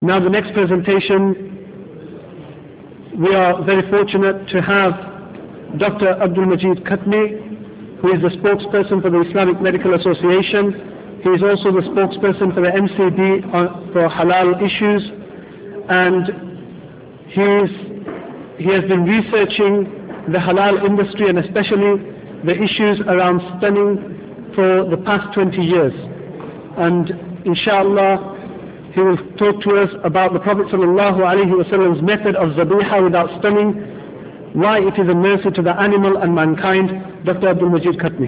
Now the next presentation, we are very fortunate to have Dr. Abdul Majid Khatmi, who is the spokesperson for the Islamic Medical Association. He is also the spokesperson for the MCD for halal issues, and he has been researching the halal industry and especially the issues around stunning for the past 20 years. And inshallah, he will talk to us about the Prophet ﷺ's method of zabiha without stunning, why it is a mercy to the animal and mankind. Dr. Abdul Majid Khatmi.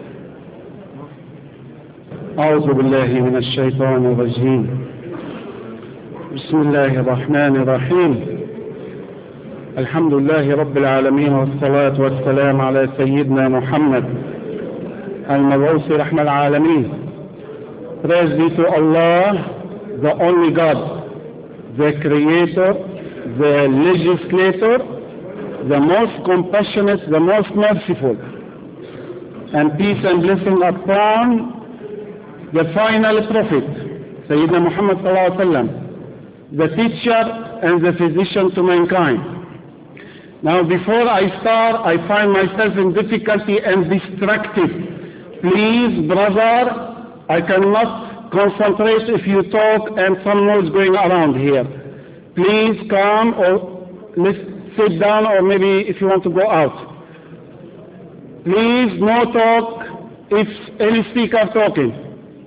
أعوذ بالله من الشيطان الرجيم. بسم الله الرحمن الرحيم. الحمد لله رب العالمين والصلاة والسلام على سيدنا محمد المبعوث رحمة العالمين. Praise be to Allah, the only God, the Creator, the Legislator, the most compassionate, the most merciful, and peace and blessing upon the final Prophet, Sayyidina Muhammad sallallahu alaihi wasallam, the teacher and the physician to mankind. Now before I start, I find myself in difficulty and distracted. Please, brother, I cannot concentrate if you talk and some noise going around here. Please come or let's sit down, or maybe if you want to go out. Please, no talk if any speaker talking.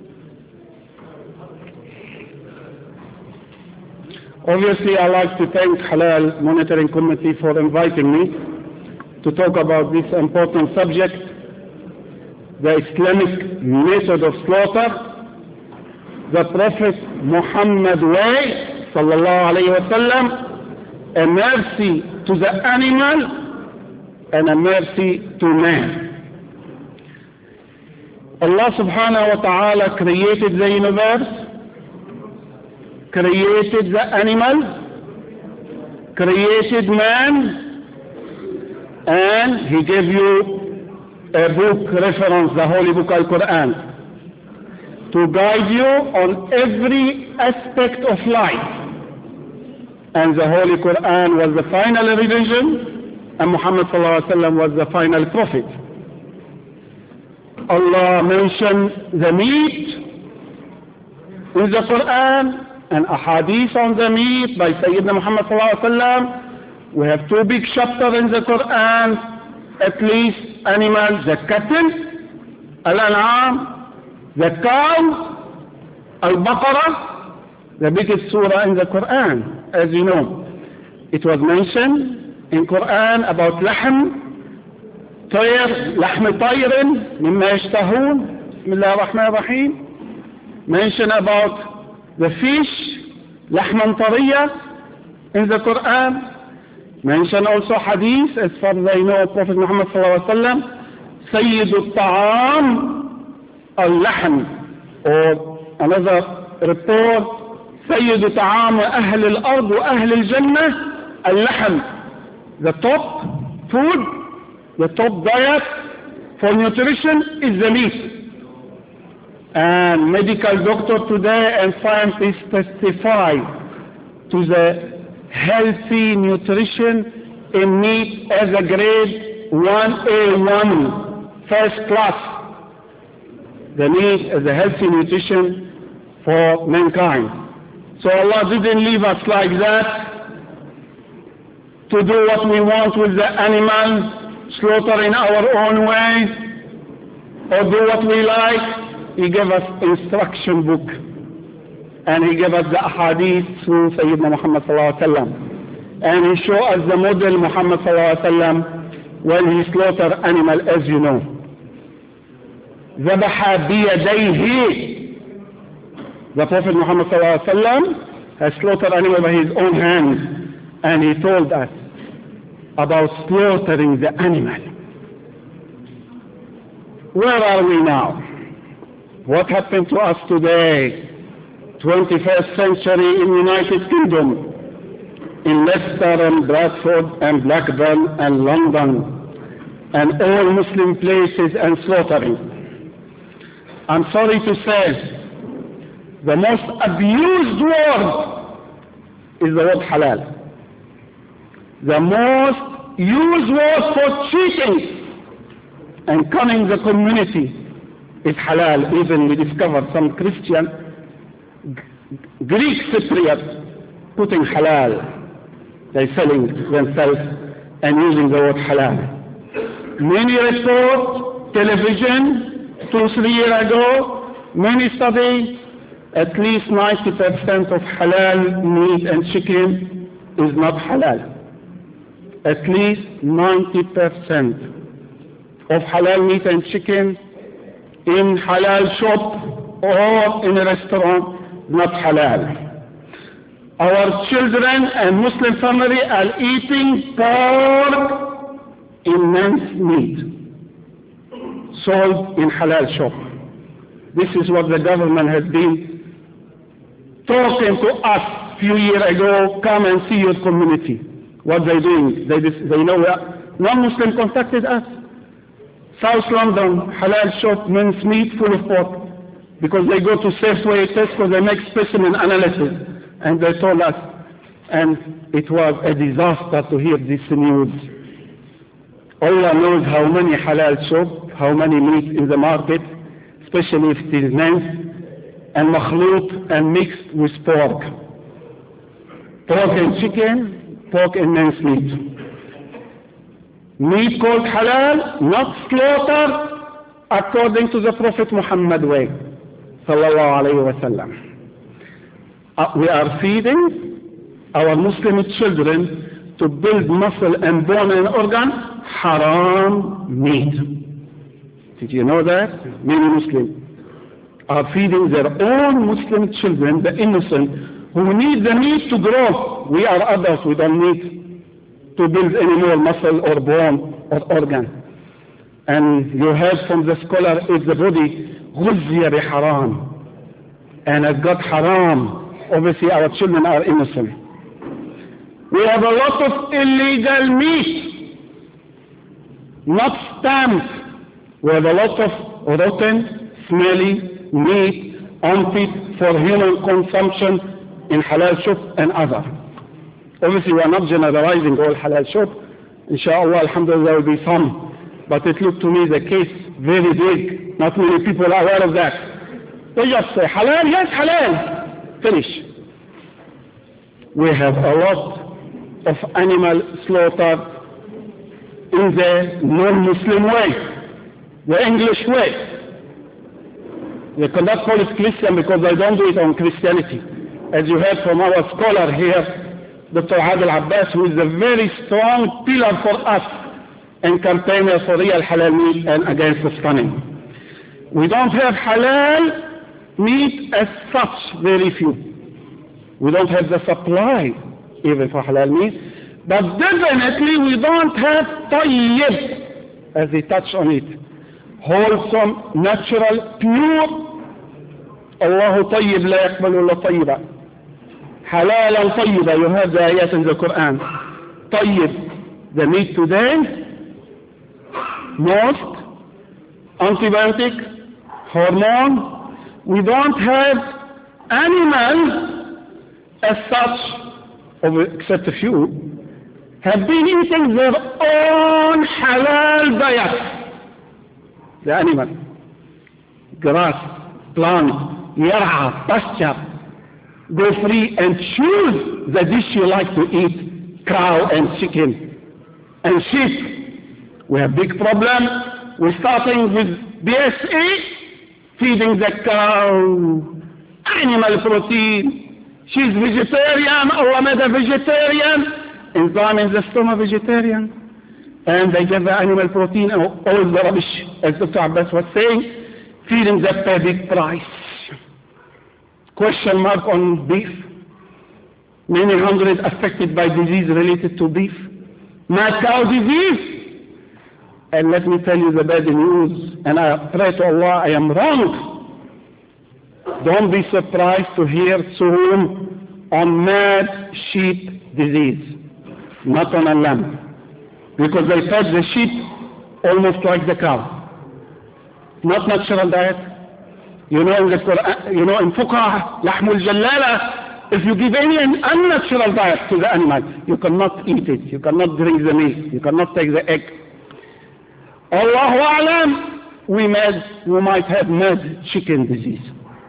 Obviously, I'd like to thank Halal Monitoring Committee for inviting me to talk about this important subject, the Islamic method of slaughter, the Prophet Muhammad way, sallallahu alayhi wa sallam, a mercy to the animal and a mercy to man. Allah subhanahu wa ta'ala created the universe, created the animal, created man, and He gave you a book reference, the Holy Book Al-Quran, to guide you on every aspect of life. And the Holy Quran was the final revision, and Muhammad sallallahu alaihi wasallam was the final prophet. Allah mentioned the meat in the Quran, and ahadith on the meat by Sayyidina Muhammad sallallahu alaihi wasallam. We have two big chapters in the Quran, at least animals, the cattle, al-an'am, the cow, al-baqarah, the biggest surah in the Quran, as you know. It was mentioned in Quran about lahm, tayr, lahm tayrin, mimma yashtahun, bismillah ar-Rahman ar-Rahim. Mentioned about the fish, lahman tariya, in the Quran. Mention also hadith, as far as I know, Prophet Muhammad sallallahu alaihi wasallam, Sayyid al-Ta'am al-Lahm, or another report, Sayyid al-Ta'am Ahl al-Ard wa Ahl al-Jannah al-Lahm. The top food, the top diet for nutrition is the meat. And medical doctor today and scientists testify to the healthy nutrition in meat as a grade 1A1, first class. The meat is a healthy nutrition for mankind. So Allah didn't leave us like that to do what we want with the animal, slaughter in our own way, or do what we like. He gave us instruction book, and He gave us the ahadith through Sayyidina Muhammad sallallahu alaihi wasallam, and He showed us the model Muhammad sallallahu alaihi wasallam when He slaughtered animal, as you know. ذبح بيديه. The Prophet Muhammad sallallahu alaihi wasallam has slaughtered animal by His own hands, and He told us about slaughtering the animal. Where are we now? What happened to us today, 21st century in United Kingdom, in Leicester and Bradford and Blackburn and London, and all Muslim places and slaughtering? I'm sorry to say, the most abused word is the word halal. The most used word for cheating and cunning the community is halal. Even we discovered some Christian Greek Cypriot putting halal. They're selling themselves and using the word halal. Many reports, television, 2-3 years ago, many studies, at least 90% of halal meat and chicken is not halal. At least 90% of halal meat and chicken in halal shop or in a restaurant, not halal. Our children and Muslim family are eating pork in minced meat, sold in halal shop. This is what the government has been talking to us a few years ago. Come and see your community. What they're doing. They know non-Muslim contacted us. South London, halal shop, minced meat full of pork. Because they go to Safeway, Tesco, they make specimen analysis. And they told us, and it was a disaster to hear this news. Allah knows how many halal shop, how many meat in the market, especially if it is minced and makhloot and mixed with pork. Pork and chicken, pork and minced meat. Meat called halal, not slaughtered according to the Prophet Muhammad way, sallallahu alayhi wa sallam. We are feeding our Muslim children to build muscle and bone and organ, haram meat. Did you know that? Many Muslims are feeding their own Muslim children, the innocent, who need the meat to grow. We are adults, we don't need to build any more muscle or bone or organ. And you heard from the scholar, if the body غُذِّيَ بِحَرَامٍ and has got haram, obviously our children are innocent. We have a lot of illegal meat, not stamped. We have a lot of rotten, smelly meat, unfit for human consumption in halal shop and other. Obviously we are not generalizing all halal shop. Inshallah, alhamdulillah, there will be some. But it looked to me the case very big. Not many people are aware of that. They just say, halal, yes, halal. Finish. We have a lot of animal slaughter in the non-Muslim way, the English way. They cannot call it Christian because they don't do it on Christianity. As you heard from our scholar here, Dr. Adil Abbas, who is a very strong pillar for us and campaigner for real halal meat and against the stunning. We don't have halal meat as such, very few. We don't have the supply even for halal meat, but definitely we don't have tayyib, as they touch on it, wholesome, natural, pure. Allahu tayyib la yaqbalu illa tayyiba. Halal tayyiba, you have the ayat in the Quran. Tayyib, the meat today, most antibiotic, hormone. We don't have animals as such, except a few, have been eating their own halal diet. The animal, grass, plant, yar'a, pasture, go free and choose the dish you like to eat, cow and chicken and sheep. We have big problem. We're starting with BSE, feeding the cow animal protein. She's vegetarian, Allah made a vegetarian, enzyme in the stomach vegetarian. And they give the animal protein and all the rubbish, as Dr. Abbas was saying, feeding that a big price. Question mark on beef. Many hundred affected by disease related to beef. Mad cow disease. And let me tell you the bad news, and I pray to Allah I am wrong. Don't be surprised to hear soon on mad sheep disease, not on a lamb, because they fed the sheep almost like the cow. Not natural diet. You know in the Quran, you know in Fuqah, lahmul jallala, If you give any unnatural diet to the animal, you cannot eat it, you cannot drink the milk, you cannot take the egg. Allahu A'lam, we might have mad chicken disease.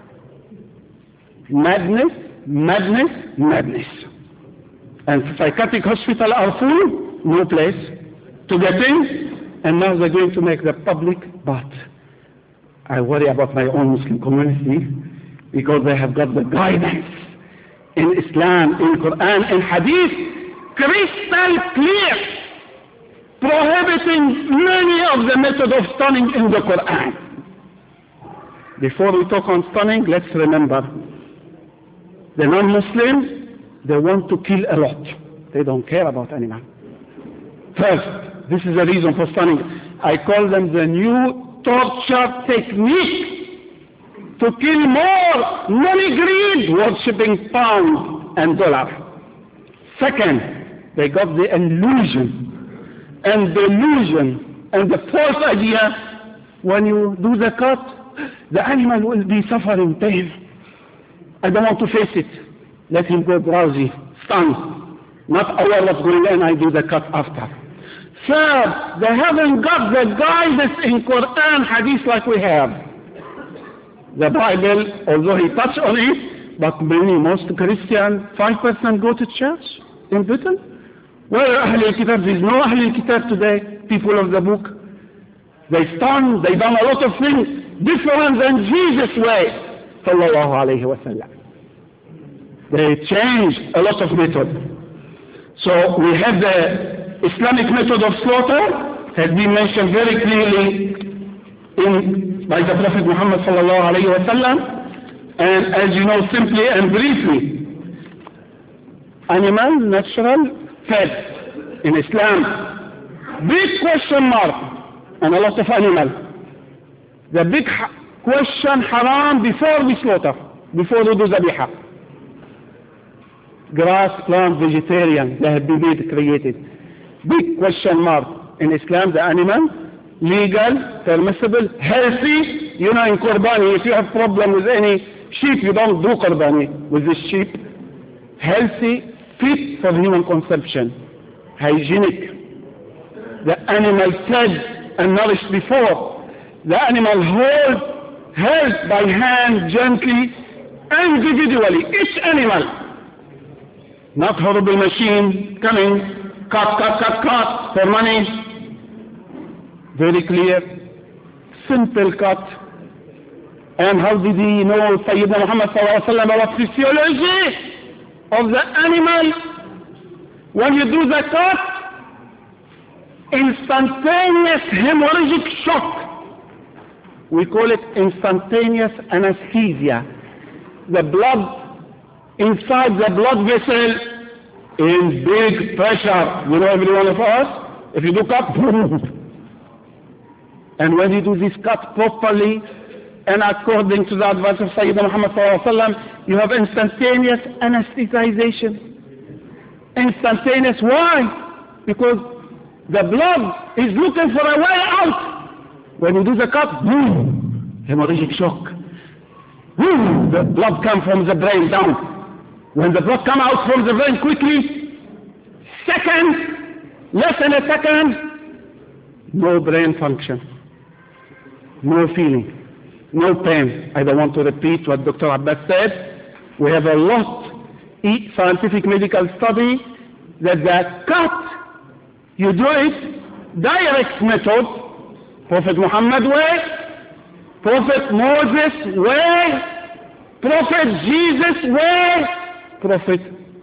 Madness, madness, madness. And psychiatric hospitals are full, no place to get in, and now they're going to make the public, but I worry about my own Muslim community because they have got the guidance in Islam, in Quran, in Hadith, crystal clear, prohibiting many of the methods of stunning in the Quran. Before we talk on stunning, let's remember, the non-Muslim, they want to kill a lot. They don't care about animals. First, this is the reason for stunning. I call them the new torture technique to kill more money greed, worshipping pound and dollar. Second, they got the illusion and delusion and the false idea when you do the cut, the animal will be suffering pain. I don't want to face it. Let him go drowsy, stunned, not aware what's going on, I do the cut after. Third, they haven't got the guidance in Quran, Hadith like we have. The Bible, although he touched on it, but most Christians, 5% go to church in Britain. Where are Ahlul Kitab? There is no Ahlul Kitab today, people of the book. They stand, they done a lot of things different than Jesus' way. Sallallahu alayhi wa sallam. They changed a lot of methods. So we have the Islamic method of slaughter, has been mentioned very clearly by the Prophet Muhammad sallallahu alayhi wa sallam. And as you know, simply and briefly, animal, natural, fed in Islam. Big question mark, and a lot of animal. The big question, haram before we slaughter, before we do zabiha. Grass, plant, vegetarian, they have been made, created. Big question mark in Islam, the animal, legal, permissible, healthy. You know, in Qurbani, if you have problem with any sheep, you don't do Qurbani with this sheep. Healthy, fit for human consumption, hygienic. The animal fed and nourished before. The animal held by hand gently, individually, each animal. Not horrible machine coming, cut for money. Very clear, simple cut. And how did he know Sayyidina Muhammad sallallahu alaihi wasallam about physiology of the animal? When you do the cut, instantaneous hemorrhagic shock. We call it instantaneous anesthesia. The blood inside the blood vessel in big pressure. You know, every one of us, if you do cut, and when you do this cut properly and according to the advice of Sayyidina Muhammad sallallahu alaihi wasallam, you have instantaneous anesthetization. Instantaneous. Why? Because the blood is looking for a way out. When you do the cut, boom, hemorrhagic shock. Boom, the blood comes from the brain down. When the blood comes out from the brain quickly, less than a second, no brain function, no feeling, no pain. I don't want to repeat what Dr. Abbas said. We have a lot scientific medical study that the cut, you do it, direct method, Prophet Muhammad way, Prophet Moses way, Prophet Jesus way, Prophet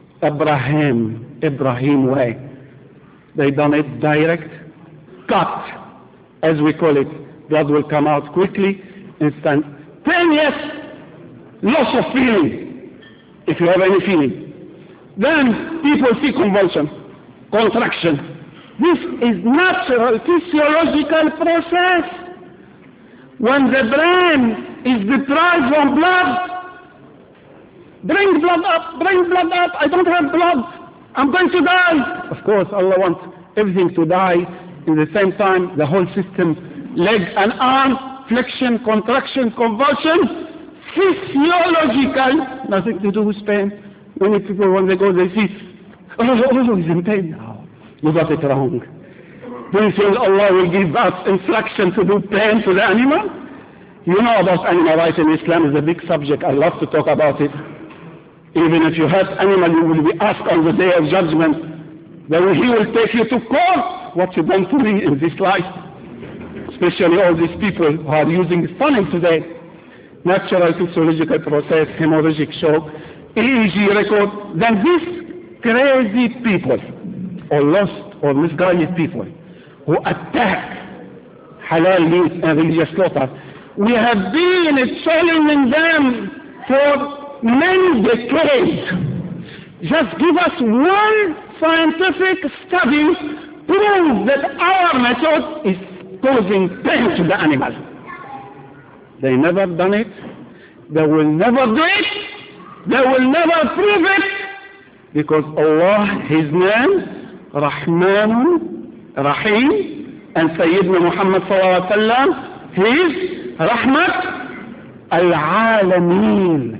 Ibrahim way. They done it direct, cut, as we call it. Blood will come out quickly, instantaneous loss of feeling, if you have any feeling. Then people see convulsion, contraction. This is natural physiological process. When the brain is deprived from blood, bring blood up, I don't have blood, I'm going to die. Of course, Allah wants everything to die. In the same time, the whole system, leg and arm, flexion, contraction, convulsion, physiological, nothing to do with pain, Many people, when they go, they see, oh, he's in pain. No, you got it wrong. Do you think Allah will give us instruction to do pain to the animal? You know about animal rights in Islam is a big subject. I love to talk about it. Even if you hurt animal, you will be asked on the day of judgment. Then he will take you to court. What you done to me in this life? Especially all these people who are using stunning today. Natural physiological process, hemorrhagic shock, EEG record. Then these crazy people, or lost or misguided people, who attack halal meat and religious slaughter, we have been challenging them for many decades. Just give us one scientific study prove that our method is causing pain to the animal. They never done it. They will never do it. They will never prove it. Because Allah, His name, Rahman, Rahim, and Sayyidina Muhammad sallallahu alaihi wasallam, His Rahmat al-Alameen.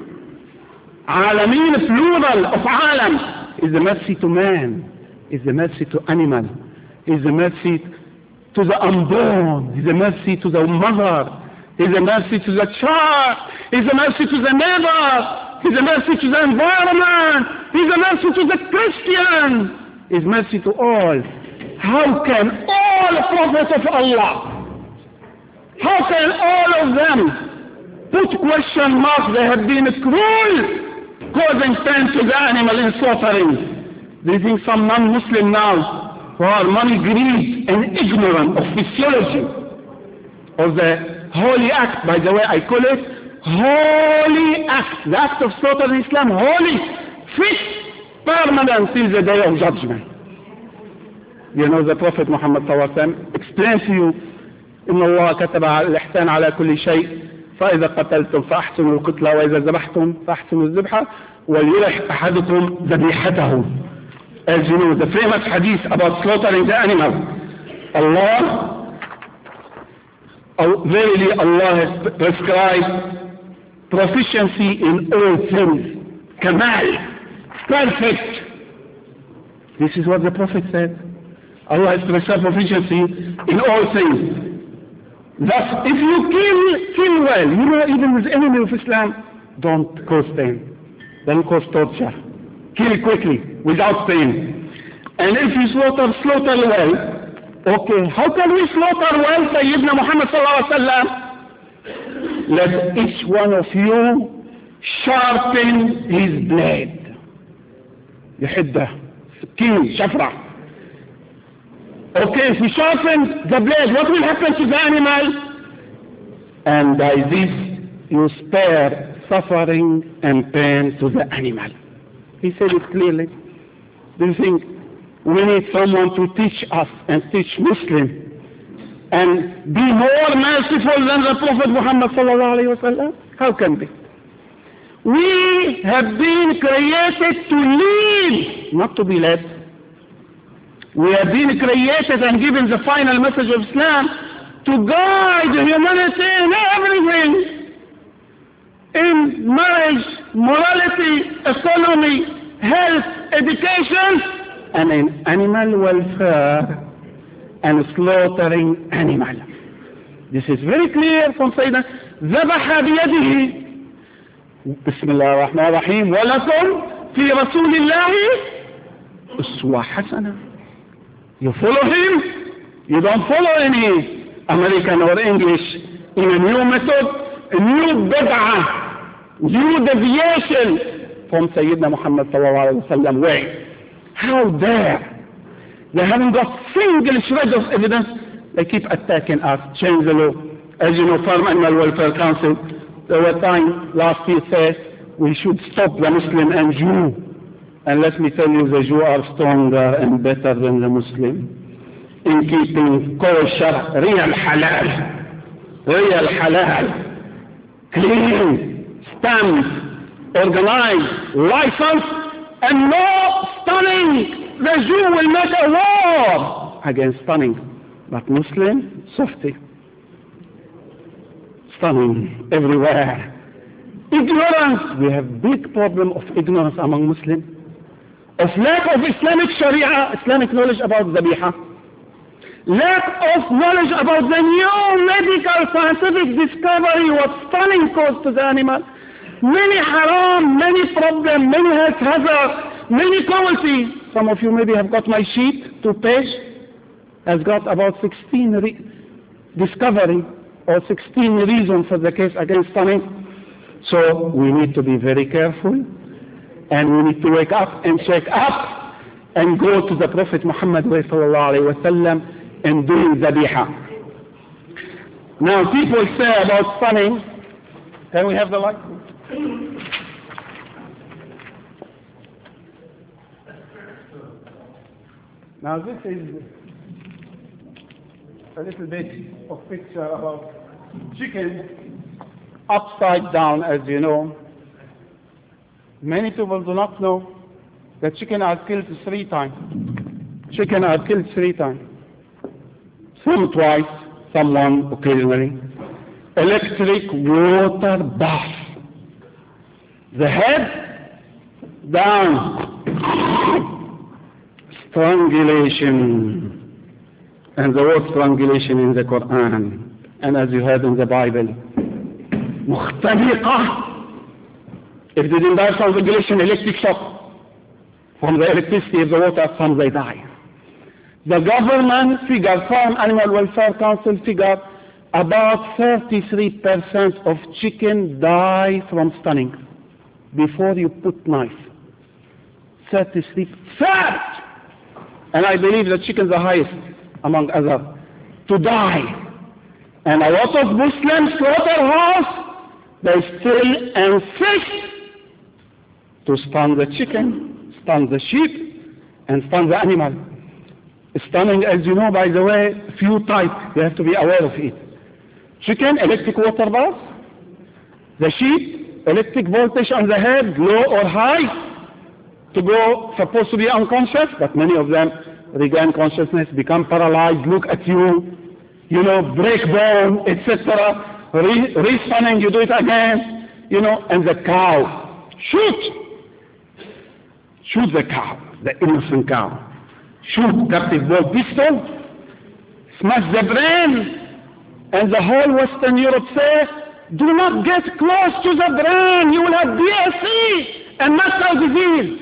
Alameen, plural of Alam, is the mercy to man, is the mercy to animal, is the mercy to the unborn, is the mercy to the mother, is the mercy to the child, is the mercy to the neighbor, is the mercy to the environment, is the mercy to the Christian, is mercy to all. How can all prophets of Allah, how can all of them put question marks? They have been cruel, causing pain to the animal in slaughtering. Do you think some non-Muslim now, who are money greed and ignorant of physiology, of the holy act, by the way I call it, holy act, the act of slaughter in Islam, holy, fixed, permanent till the day of judgment. You know the Prophet Muhammad sallallahu alaihi wasallam explained to you, إن الله كتب الإحسان على كل شيء فإذا قتلتم فأحسنوا القتلة وإذا ذبحتم فأحسنوا الذبحة وليرح أحدكم ذبيحته. As you know, the famous hadith about slaughtering the animal. Verily Allah has prescribed proficiency in all things. Kamal, perfect. This is what the Prophet said. Allah has prescribed proficiency in all things. Thus, if you kill well, you know, even with enemy of Islam, don't cause pain. Don't cause torture. Kill quickly, without pain. And if you slaughter well, okay, how can we slaughter well, Sayyidina Muhammad sallallahu alaihi wasallam? Let each one of you sharpen his blade. Yahidda, skin, shafra. Okay, if we sharpen the blade, what will happen to the animal? And by this, you spare suffering and pain to the animal. He said it clearly. Do you think we need someone to teach us and teach Muslims and be more merciful than the Prophet Muhammad sallallahu alaihi wasallam? How can be? We have been created to lead, not to be led. We have been created and given the final message of Islam to guide humanity in everything. In marriage, morality, economy, health, education, and in animal welfare and slaughtering animal. This is very clear from Sayyidina ذبح بيده بسم الله الرحمن الرحيم ولكم في رسول الله أسوة حسنة. You follow him, you don't follow any American or English in a new method, a new bid'ah, new deviation from Sayyidina Muhammad sallallahu alaihi wasallam way. How dare? They haven't got single shred of evidence. They keep attacking us, change the law. As you know, Farm Animal Welfare Council, there were times last year said we should stop the Muslim and Jew. And let me tell you, the Jews are stronger and better than the Muslim in keeping kosher, real halal, clean, stamped, organized, licensed, and no stunning. The Jew will make a war against stunning, but Muslim, softy, stunning everywhere. Ignorance. We have big problem of ignorance among Muslims. Of lack of Islamic Sharia, Islamic knowledge about Zabiha. Lack of knowledge about the new medical scientific discovery, what stunning cost to the animal. Many haram, many problem, many health hazard, many cruelty. Some of you maybe have got my sheet, 2 page, has got about 16 discovery or 16 reasons for the case against stunning. So we need to be very careful, and we need to wake up and shake up and go to the Prophet Muhammad sallallahu alaihi wasallam and doing Zabiha. Now people say about stunning, can we have the light? Now this is a little bit of picture about chicken upside down, as you know. Many people do not know that chicken are killed 3 times. Chicken are killed 3 times. Some twice, some one occasionally. Electric water bath. The head down. Strangulation. And the word strangulation in the Quran, and as you heard in the Bible, مختلقة. If they didn't die from strangulation, electric shock from the electricity of the water, some they die. The government figure, Farm Animal Welfare Council figure, about 33% of chicken die from stunning before you put knife. 33%. And I believe the chickens are highest among others to die. And a lot of Muslim slaughterhouse, they still insist to stun the chicken, stun the sheep, and stun the animal. Stunning, as you know, by the way, few types. You have to be aware of it. Chicken, electric water bath. The sheep, electric voltage on the head, low or high, to go, supposed to be unconscious, but many of them regain consciousness, become paralyzed, look at you, you know, break bone, etc. Re-stunning, you do it again, you know, and the cow. Shoot the cow, the innocent cow. Shoot captive ball pistol, smash the brain, and the whole Western Europe says, do not get close to the brain, you will have BSE and mast cell disease.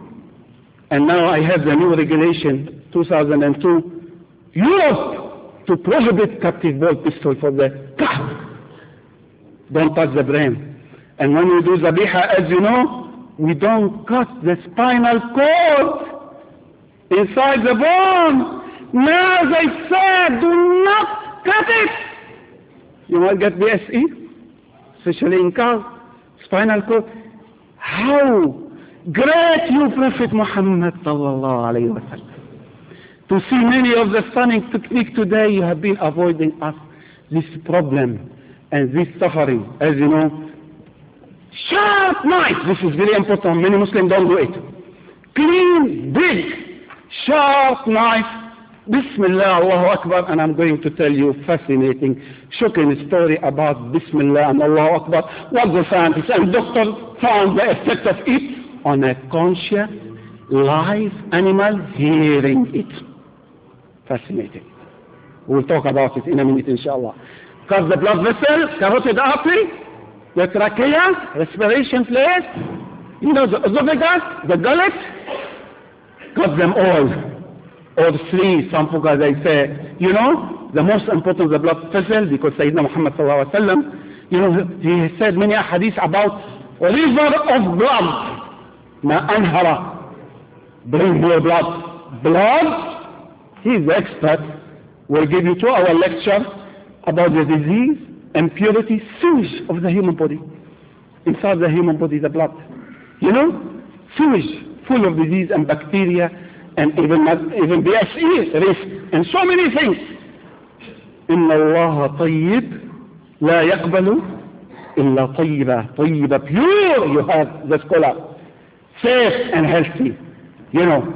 And now I have the new regulation, 2002, Europe, to prohibit captive ball pistol for the cow. Don't touch the brain. And when we do Zabiha, as you know, we don't cut the spinal cord inside the bone. Now they say, do not cut it. You might get BSE, especially in cows, spinal cord. How great you, Prophet Muhammad sallallahu alayhi wa sallam. To see many of the stunning technique today, you have been avoiding us this problem and this suffering. As you know, sharp knife, this is very important, many Muslims don't do it. Clean, big, sharp knife, Bismillah, Allahu Akbar, and I'm going to tell you a fascinating, shocking story about Bismillah and Allahu Akbar, what the scientists and doctors found the effect of it on a conscious, live animal hearing it. Fascinating. We'll talk about it in a minute, inshallah. Cut the blood vessel, carotid artery, the trachea, respiration place, you know, the esophagus, the gullet, cut them all. Or 3, some people they say, you know, the most important the blood vessel, because Sayyidina Muhammad sallallahu alaihi wasallam, you know, he said many hadiths about river of blood. Ma anhara, bring more blood. Blood, he is the expert. We'll give you 2-hour lecture about the disease, impurity, sewage of the human body. Inside the human body, the blood. You know, sewage, full of disease and bacteria, and even BSE risk, and so many things. إن الله طيب لا يقبل إلا طيبة. طيبة, pure, you have the scholar. Safe and healthy, you know.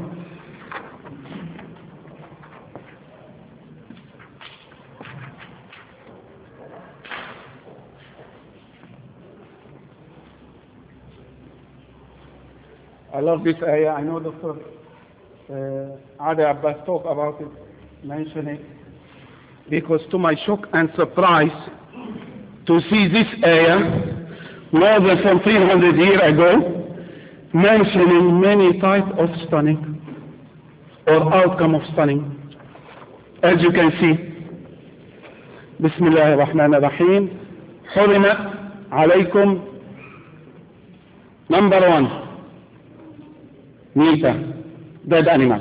love this ayah. I know Dr. Adi Abbas talk about it, mention it, because to my shock and surprise, to see this ayah more than some 300 years ago, mentioning many types of stunning or outcome of stunning. As you can see, Bismillah ar-Rahman ar-Rahim, حرم عليكم, number 1, meter, dead animal.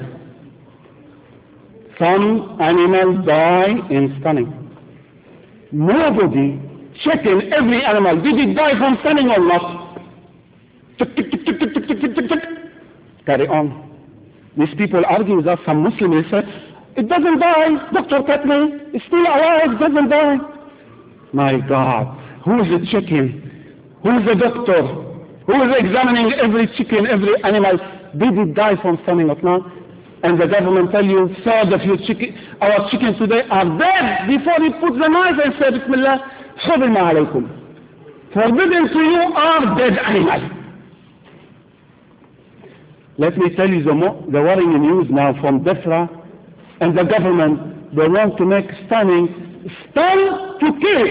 Some animals die in stunning. Nobody checking every animal. Did it die from stunning or not? Tick, tick, tick, tick, tick, tick, tick, tick, tick. Carry on. These people argue with us, some Muslims say, it doesn't die, Dr. Katni, it's still alive, it doesn't die. My God, who is it checking? Who is the doctor? Who is examining every chicken, every animal? Did it die from stunning or not? And the government tell you, third of your chicken, our chickens today are dead before he puts the knife and says, Bismillah, حرم عليكم. Forbidden to you are dead animals. Let me tell you the worrying news now from DEFRA and the government. They want to make stunning, stun to kill.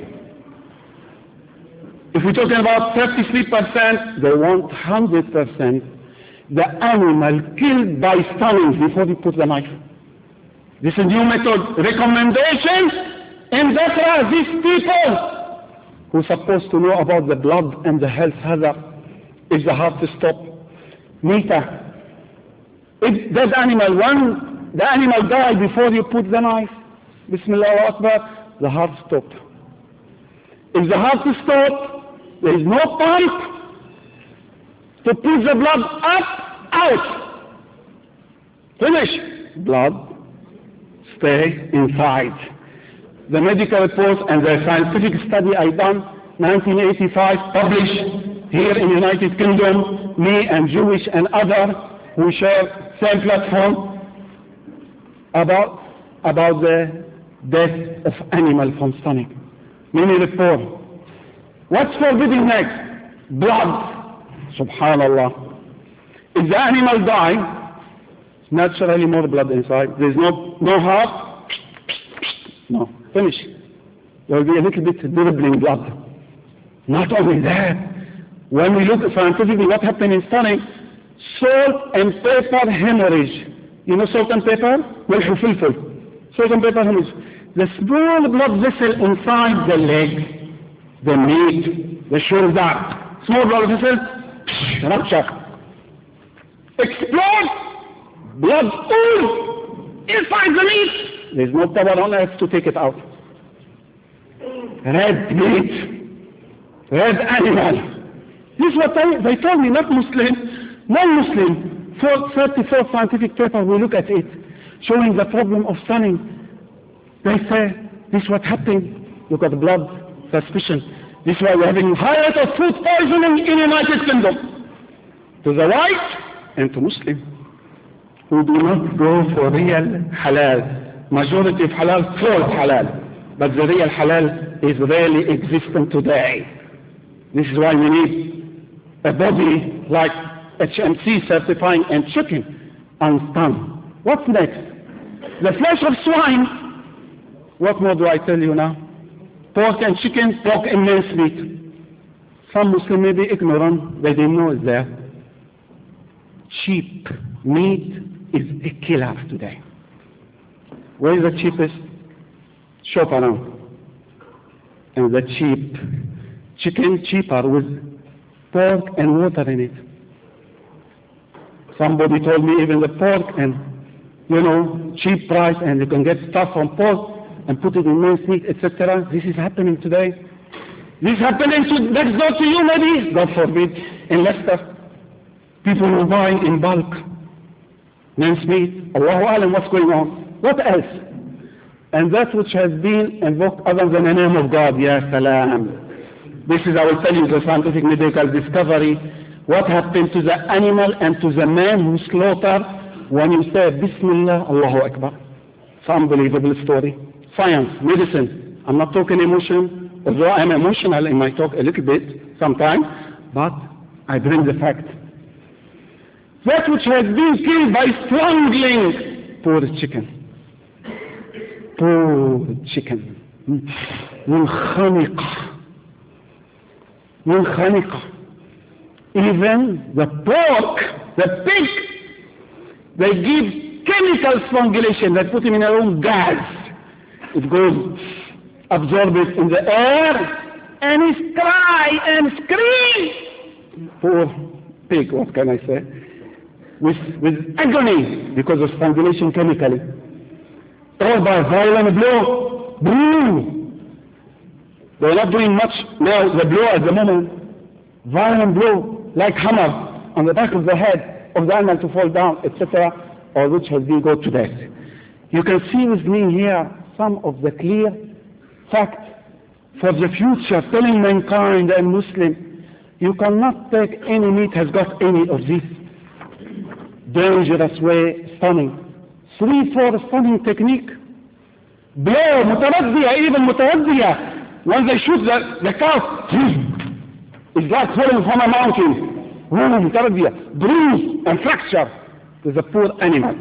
If we're talking about 33%, they want 100%. The animal killed by stunning before he puts the knife. This is a new method. Recommendation in DEFRA, these people who are supposed to know about the blood and the health hazard, if the heart to stop. Meter. If that animal, the animal died before you put the knife, Bismillah Akbar, the heart stopped. If the heart is stopped, there is no pipe to push the blood up, out. Finish. Blood stay inside. The medical reports and the scientific study I done, 1985, published here in the United Kingdom, me and Jewish and other who share same platform, about the death of animal from stunning. Many report. What's forbidden next? Blood. Subhanallah. If the animal die, naturally more blood inside. There's no heart. No. Finish. There will be a little bit dribbling blood. Not only that, when we look scientifically what happened in stunning, salt and pepper hemorrhage. You know salt and pepper? والحفلفل. Salt and pepper hemorrhage. The small blood vessel inside the leg, the meat, the shoulder, small blood vessel, rupture. Explode, blood ooze inside the meat. There's no power on earth to take it out. Red meat, red animal. This is what they told me, not Muslim, non-Muslim. 34 scientific papers, we look at it, showing the problem of stunning. They say, this is what happened. Look at the blood suspicion. This is why we're having high rate of food poisoning in the United Kingdom. To the white and to Muslim, who do not go for real halal. Majority of halal, false halal. But the real halal is really existent today. This is why we need a body like HMC certifying and checking and stun. What's next? The flesh of swine. What more do I tell you now? Pork and chicken, pork and minced meat. Some Muslims may be ignorant, they didn't know it's there. Cheap meat is a killer today. Where is the cheapest? Shop around. And the cheap chicken cheaper with pork and water in it. Somebody told me even the pork and, cheap price, and you can get stuff from pork and put it in minced meat, etc. This is happening today. This is happening next door to you maybe, God forbid, in Leicester. People who buy in bulk minced meat. Allahu Alam, what's going on? What else? And that which has been invoked other than the name of God, Ya Salam. This is, I will tell you, the scientific medical discovery. What happened to the animal and to the man who slaughtered when you say Bismillah, Allahu Akbar. It's an unbelievable story. Science, medicine. I'm not talking emotion, although I'm emotional in my talk a little bit sometimes, but I bring the fact. that which has been killed by strangling. Poor chicken. Poor chicken. منخنقة. Even the pork, the pig, they give chemical strangulation. They put him in a room, gas. It goes, absorb it in the air, and he cry and scream. Poor pig, what can I say? With agony because of strangulation chemically. Or by violent blow. Boom. They're not doing much now, the blow at the moment. Violent blow, like hammer on the back of the head of the animal to fall down, etc., or which has been go to death. You can see with me here some of the clear facts for the future, telling mankind and Muslim, you cannot take any meat has got any of this dangerous way stunning. 3-4 stunning technique. Blow, متردية, even متردية. When they shoot the cow, it's like falling from a mountain. متردية. Bruise and fracture to the poor animal.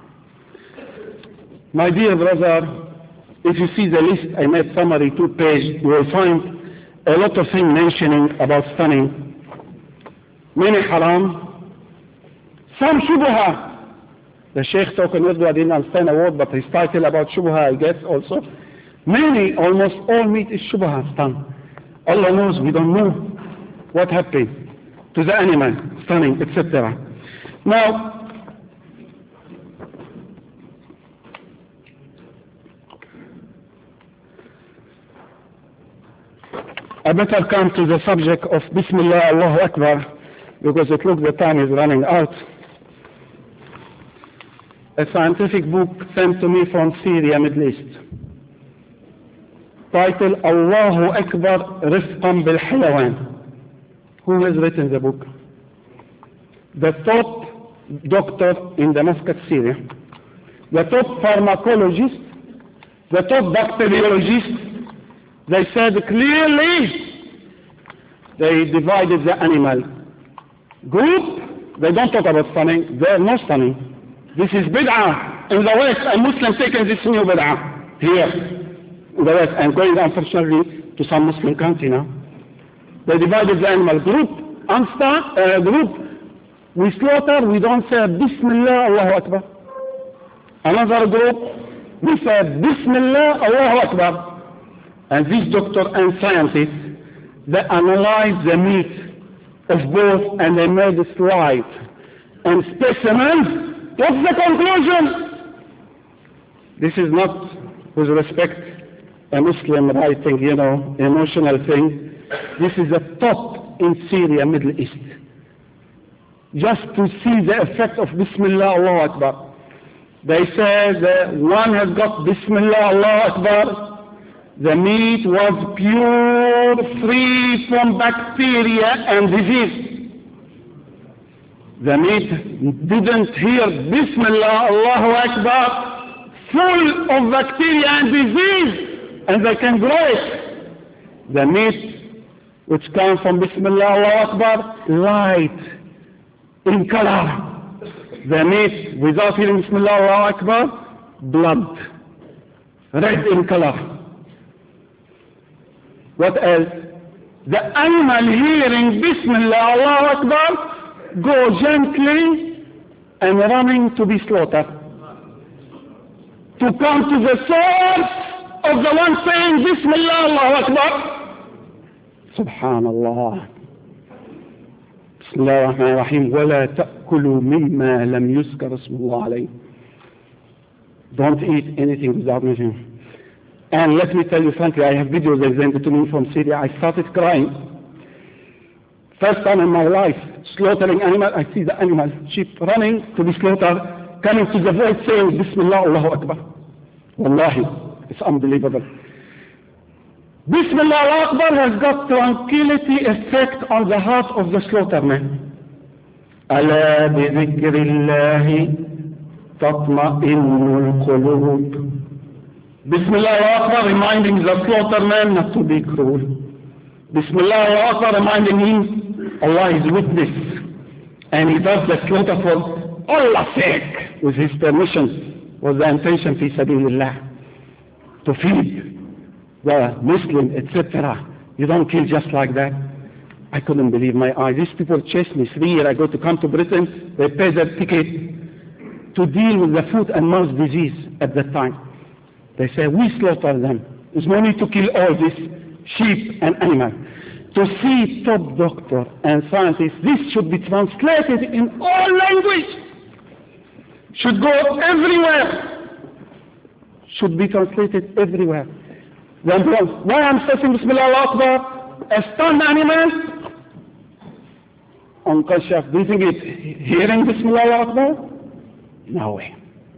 My dear brother, if you see the list, I made summary 2 pages, you will find a lot of things mentioning about stunning. Many haram. Some shubha. The Sheikh talking with I didn't understand a word, but his title about shubha, I guess also. Many, almost all meat is shubha, stun. Allah knows, we don't know what happened to the animal, stunning, etc. Now, I better come to the subject of Bismillah, Allahu Akbar, because it looks the time is running out. A scientific book sent to me from Syria, Middle East, titled Allahu Akbar Rifqan bil Hayawan. Who has written the book? The top doctor in Damascus, Syria, the top pharmacologist, the top bacteriologist. They said clearly, they divided the animal group. They don't talk about stunning. There is no stunning. This is bid'ah in the West, and Muslims taking this new bid'ah here in the West. I'm going, unfortunately, to some Muslim country now. They divided the animal group. Group, we slaughter, we don't say Bismillah, Allahu Akbar. Another group, we say Bismillah, Allahu Akbar. And this doctor and scientists, they analyzed the meat of both and they made a slide and specimens. What's the conclusion? This is not, with respect, a Muslim writing, emotional thing. This is a top in Syria, Middle East. Just to see the effect of Bismillah, Allahu Akbar. They say that one has got Bismillah, Allahu Akbar. The meat was pure, free from bacteria and disease. The meat didn't hear Bismillah, Allahu Akbar, full of bacteria and disease, and they can grow it. The meat which comes from Bismillah, Allahu Akbar, light in color. The meat without hearing Bismillah, Allahu Akbar, blood, red in color. What else? The animal hearing Bismillah, Allahu Akbar, go gently and running to be slaughtered. To come to the source of the one saying Bismillah, Allahu Akbar. Subhanallah. Bismillah ar-Rahman ar-Rahim. وَلَا تَأْكُلُوا مِمَّا لَمْ يُذْكَرْ اسْمُ اللَّهِ عَلَيْهِ. Don't eat anything without mentioning. And let me tell you frankly, I have videos they sent to me from Syria. I started crying. First time in my life, slaughtering animal, I see the animal, sheep running to be slaughtered, coming to the voice saying, Bismillah, Allahu Akbar. Wallahi, it's unbelievable. Bismillah, Allahu Akbar has got tranquility effect on the heart of the slaughterman. ألا بذكر الله تطمئن القلوب. Bismillah, Allahu Akbar, reminding the slaughterman not to be cruel. Bismillah, Allahu Akbar, reminding him, Allah is witness. and he does the slaughter for Allah's sake, with his permission, was the intention fi sabilillah, to feed the Muslim, etc. You don't kill just like that. I couldn't believe my eyes. These people chased me 3 years ago to come to Britain. They paid their ticket to deal with the foot and mouth disease at that time. They say, we slaughter them. There's no need to kill all these sheep and animals. To see top doctor and scientists, this should be translated in all language. Should go everywhere. Should be translated everywhere. Then why I'm saying Bismillah Allahu Akbar, a stunned animal? Uncle Chef, do you think it's hearing Bismillah Allahu Akbar? No way.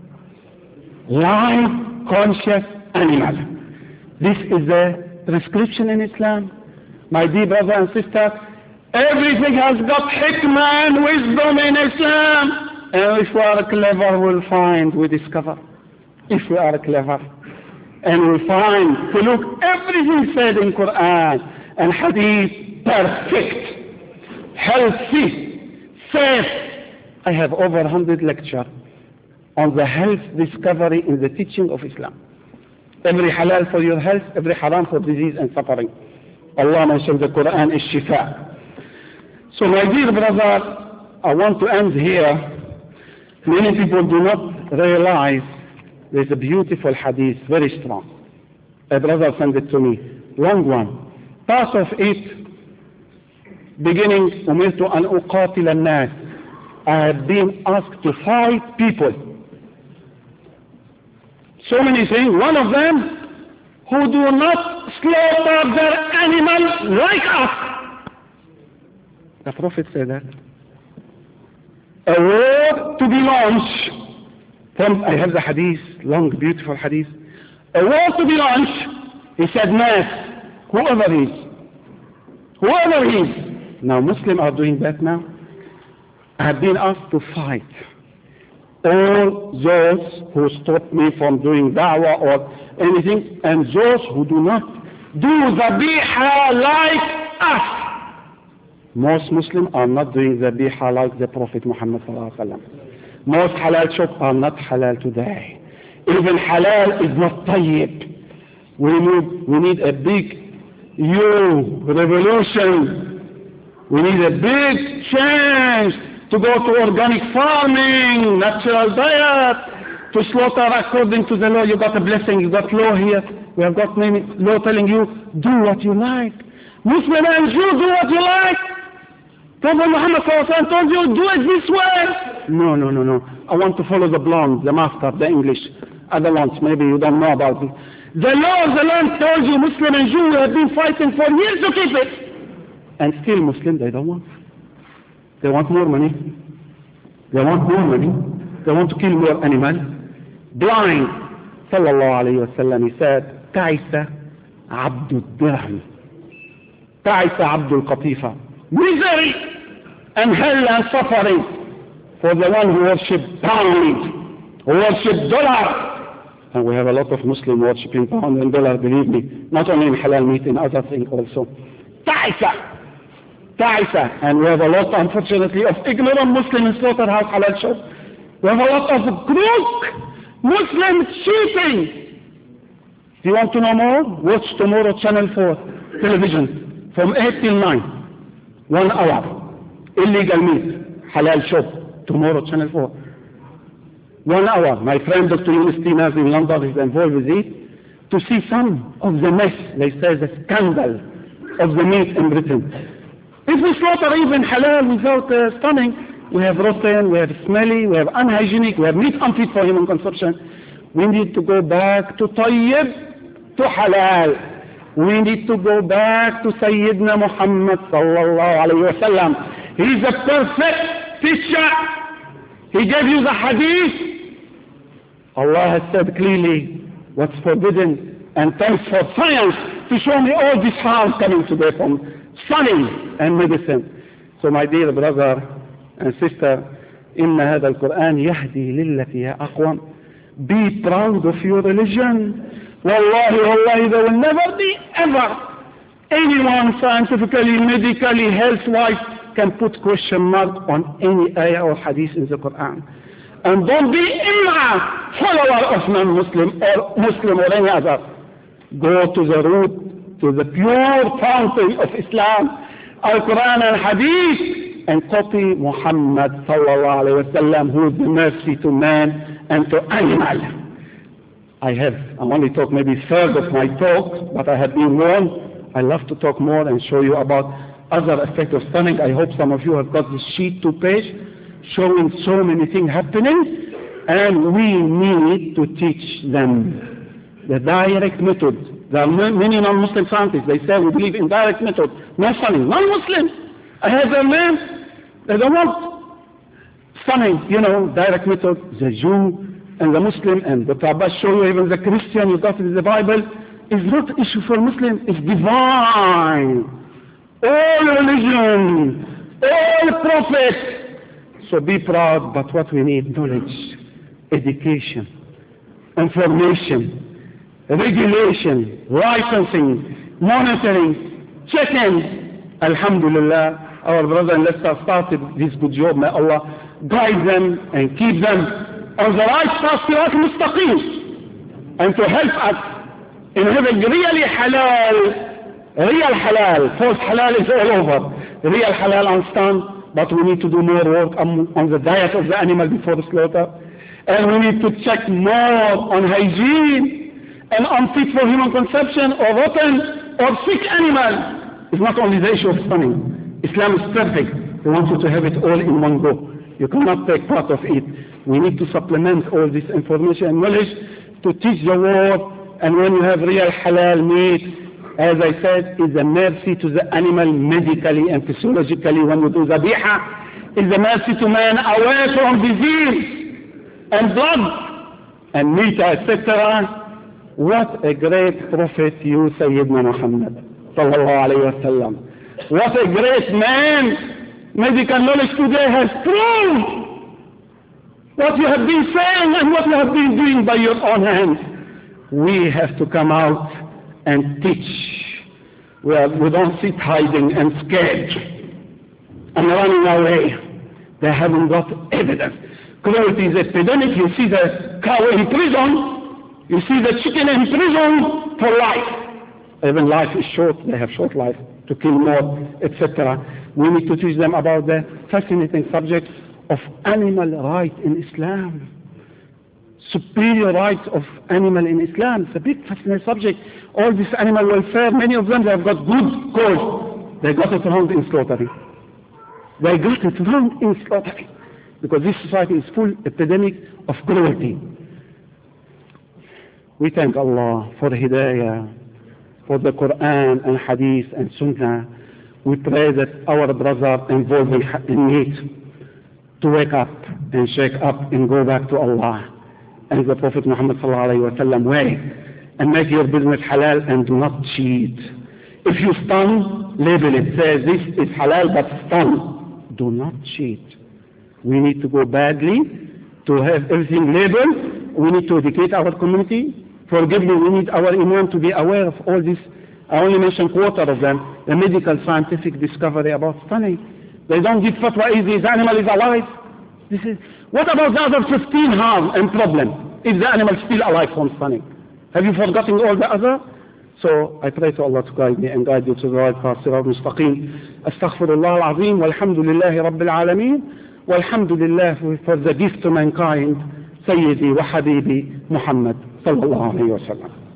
Live, conscious animal. This is a prescription in Islam. My dear brother and sister, everything has got hikmah and wisdom in Islam. And if we are clever, we'll find, we discover. If we are clever. And we'll find, to look everything said in Quran and Hadith, perfect, healthy, safe. I have over 100 lectures on the health discovery in the teaching of Islam. Every halal for your health, every haram for disease and suffering. Allah mentioned the Quran is shifa. So my dear brother, I want to end here. Many people do not realize there's a beautiful hadith, very strong. A brother sent it to me, long one. Part of it, beginning, أمرت أن أقاتل الناس. I have been asked to fight people. So many things. One of them, who do not slaughter their animal like us. The Prophet said that. A war to be launched. I have the hadith, long, beautiful hadith. A war to be launched. He said, Nas, whoever he is. Whoever he is. Now Muslims are doing that now. I have been asked to fight all those who stop me from doing da'wah or anything, and those who do not do dhabiha like us. Most Muslims are not doing dhabiha like the Prophet Muhammad sallallahu alaihi wasallam. Most halal shops are not halal today. Even halal is not tayyib. We need a big revolution. We need a big change to go to organic farming, natural diet, to slaughter according to the law. You got a blessing, you got law here. We have got many law telling you, do what you like. Muslim and Jew, do what you like. Prophet Muhammad told you, do it this way. No. I want to follow the blonde, the master, the English. Other ones, maybe you don't know about it. The law of the land tells you, Muslim and Jew, we have been fighting for years to keep it. And still Muslim, they don't want. They want more money. They want more money. They want to kill more animals. Blind. Sallallahu alayhi wa sallam, he said, Ta'isa abdul dirham. Ta'isa abdul qatifa. Misery and hell and suffering for the one who worships pound, who worships dollar. And we have a lot of Muslims worshipping pound and dollar, believe me. Not only in halal meat, in other things also. Ta'isa. And we have a lot, unfortunately, of ignorant Muslims in slaughterhouse halal shops. We have a lot of crook Muslims cheating. Do you want to know more? Watch tomorrow Channel 4 television from 8 till 9. 1 hour. Illegal meat, halal shop. Tomorrow Channel 4. 1 hour. My friend Dr. Yunus Tinas in London is involved with it to see some of the mess, they say the scandal of the meat in Britain. If we slaughter even halal without stunning, we have rotten, we have smelly, we have unhygienic, we have meat unfit for human consumption. We need to go back to tayyib, to halal. We need to go back to Sayyidina Muhammad sallallahu alayhi wa sallam. He is a perfect teacher. He gave you the hadith. Allah has said clearly what's forbidden, and thanks for science to show me all this harm coming today from sunning and medicine. So my dear brother and sister, إن هذا القرآن يهدي للتي هي أقوم. Be proud of your religion. Wallahi, there will never be ever anyone scientifically, medically, health-wise can put question mark on any ayah or hadith in the Quran. And don't be imma, follower of non-Muslim or Muslim or any other. Go to the root, to the pure fountain of Islam, Al-Quran and Hadith, and copy Muhammad sallallahu alayhi wa sallam, who is the mercy to man and to animal. I only talk maybe third of my talk, but I have been warned. I love to talk more and show you about other aspects of stunning. I hope some of you have got this sheet 2 page showing so many things happening, and we need to teach them the direct method. There are many non-Muslim scientists, they say we believe in direct method, no stunning. Non-Muslim, I have their name, they don't want stunning, direct method. The Jew and the Muslim, and Dr. Abbas show you even the Christian, you got it in the Bible, is not issue for Muslim, it's divine. All religion, all prophets. So be proud, but what we need, knowledge, education, information, regulation, licensing, monitoring, checking. Alhamdulillah, our brother and sister started this good job. May Allah guide them and keep them on the right path, sirat mustaqim, and to help us in having really halal. False halal is all over. Real halal understand. But we need to do more work on the diet of the animal before the slaughter. And we need to check more on hygiene and on fit for human consumption or rotten or sick animal. It's not only the issue of stunning. Islam is perfect. We want you to have it all in one go. You cannot take part of it. We need to supplement all this information and knowledge to teach the world. And when you have real halal meat, as I said, is a mercy to the animal medically and physiologically. When you do zabiha, is a mercy to man away from disease and blood and meat, etc. What a great prophet you, Sayyidina Muhammad sallallahu alayhi wa sallam. What a great man medical knowledge today has proved what you have been saying and what you have been doing by your own hands. We have to come out and teach. We don't sit hiding and scared and running away. They haven't got evidence. Cruelty is epidemic. You see the cow in prison. You see the chicken in prison for life. Even life is short. They have short life to kill more, etc. We need to teach them about the fascinating subject of animal rights in Islam. Superior rights of animal in Islam. It's a big fascinating subject. All this animal welfare, many of them, they have got good cause. They got it wrong in slaughtering. They got it wrong in slaughtering. Because this society is full epidemic of cruelty. We thank Allah for the Hidayah, for the Quran and Hadith and Sunnah. We pray that our brother involved in it to wake up and shake up and go back to Allah and the Prophet Muhammad sallallahu alayhi wa sallam way, and make your business halal and do not cheat. If you stun, label it. Say this is halal but stun. Do not cheat. We need to go badly to have everything labeled. We need to educate our community. Forgive me, we need our imam to be aware of all this. I only mentioned quarter of them. The medical scientific discovery about stunning. They don't give fatwa easy. The animal is alive. What about the other 15 harm and problem if the animal is still alive from stunning? Have you forgotten all the other? So I pray to Allah to guide me and guide you to the right path, sirat mustaqim. Astaghfirullah al-azim, walhamdulillahi rabbil alameen, walhamdulillah for the gift to mankind, Sayyidi wa Habibi Muhammad sallallahu alayhi wa sallam.